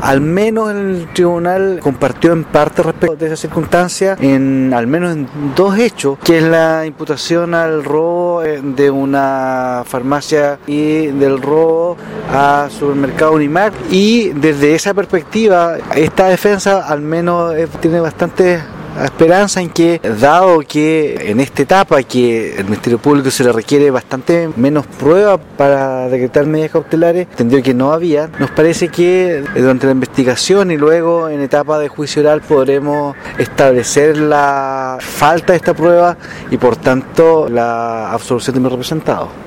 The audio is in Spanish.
al menos el tribunal compartió en parte respecto de esa circunstancia, al menos en dos hechos, que es la imputación al robo de una farmacia y del robo a supermercado Unimark, y desde esa perspectiva esta defensa al menos tiene bastante esperanza en que, dado que en esta etapa que el Ministerio Público se le requiere bastante menos prueba para decretar medidas cautelares, entendió que no había, nos parece que durante la investigación y luego en etapa de juicio oral podremos establecer la falta de esta prueba y por tanto la absolución de mi representado.